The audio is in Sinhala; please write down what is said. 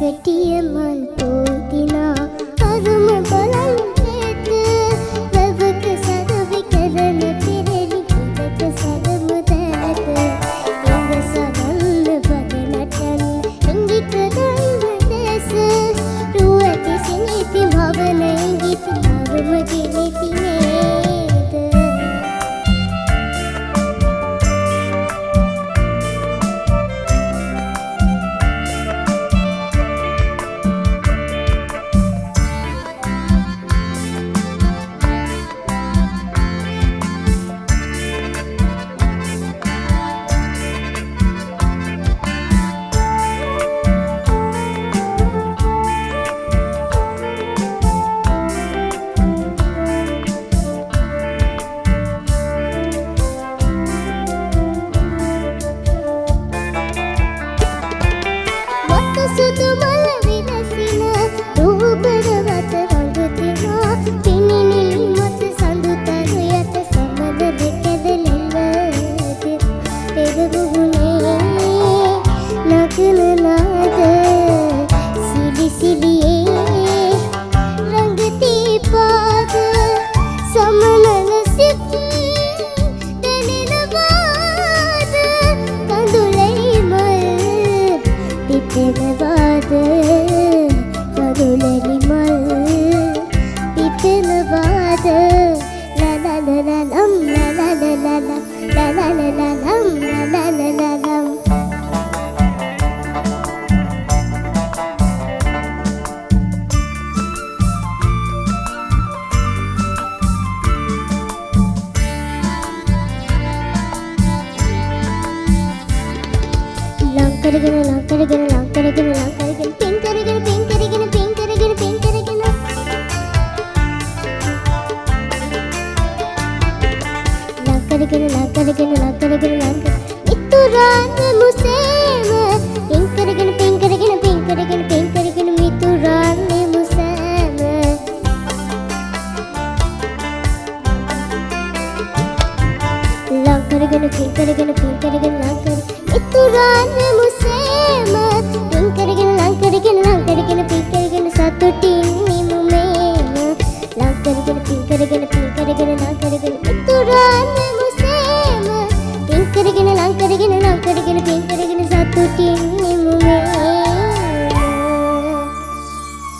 වැටිය මල් පෝතිනා අරුම බලන් හේත ලවක සරවි කරන පෙරලි කිලක සරම දෑත ඉඳ සරන්න බදනටන් ඉංගිත දන්න දැස රුවති සිනිති භවන ඉංගිත අරුම ගෙනෙති නේද සුදු මල විලසින රූපරවත රඟතිනා පිනිනිලි මත සඳුතර යට සමද දෙකදලෙල්වද පෙරබුහුණේ නගන නාද සිලි සිලියේ රඟතී පාද සමනල සිත් දැනෙන වාද කඳුලයි මල් පිපෙනවාද කඳුලි මල් පිපෙනවාද ලලලලලම් ලලලලලම් ලලලලලම් ලලලලලම් ලං කරගෙන පින් කරගෙන පින් කරගෙන පින් කරගෙන පින් කරගෙන ලං කරගෙන මිතුරාන මුසේම පින් කරගෙන පින් කරගෙන පින් කරගෙන පින් කරගෙන මිතුරාන මුසේම ලං කරගෙන පින් කරගෙන පින් කරගෙන ලං කරගෙන මිතුරාන මුසේම පින් කරගෙන ලං කරගෙන පින් කරගෙන සතුටින් නිමුමේම ලං කරගෙන පින් කරගෙන ලං කරගෙන මිතුරාන මුසේම පින් කරගෙන ලං කරගෙන පින් කරගෙන සතුටින් නිමුමේම